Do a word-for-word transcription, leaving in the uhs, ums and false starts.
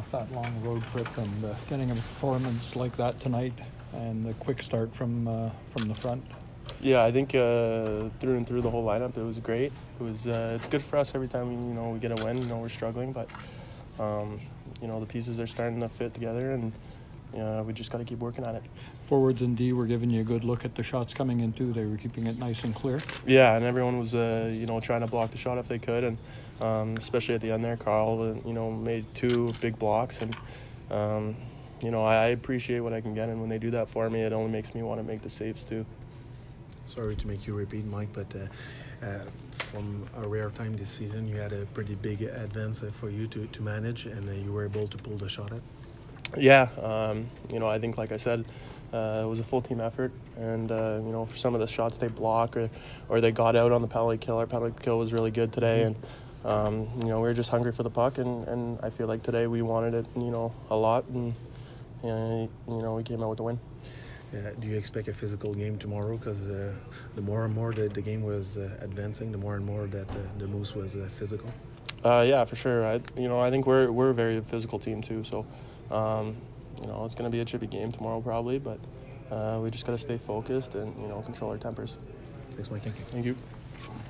that long road trip and uh, getting a performance like that tonight and the quick start from uh, from the front? Yeah, I think uh, through and through the whole lineup, it was great. It was uh, it's good for us every time you know we get a win. You know we're struggling, but um, you know the pieces are starting to fit together, and uh, we just got to keep working at it. Forwards and D were giving you a good look at the shots coming in too. They were keeping it nice and clear. Yeah, and everyone was uh, you know trying to block the shot if they could, and um, especially at the end there, Carl uh, you know made two big blocks, and um, you know I, I appreciate what I can get, and when they do that for me, it only makes me want to make the saves too. Sorry to make you repeat, Mike, but uh, uh, from a rare time this season, you had a pretty big advance uh, for you to, to manage, and uh, you were able to pull the shot at. Yeah, um, you know, I think, like I said, uh, it was a full team effort, and uh, you know, for some of the shots they block or, or they got out on the penalty kill, our penalty kill was really good today, mm-hmm. and um, you know, we were just hungry for the puck, and, and I feel like today we wanted it, you know, a lot, and uh, you know, we came out with the win. Yeah, do you expect a physical game tomorrow? Because uh, the more and more the, the game was uh, advancing, the more and more that uh, the Moose was uh, physical. Uh, yeah, for sure. I, you know, I think we're we're a very physical team too. So, um, you know, it's going to be a chippy game tomorrow probably, but uh, we just got to stay focused and you know control our tempers. Thanks, Mike. Thank you. Thank you.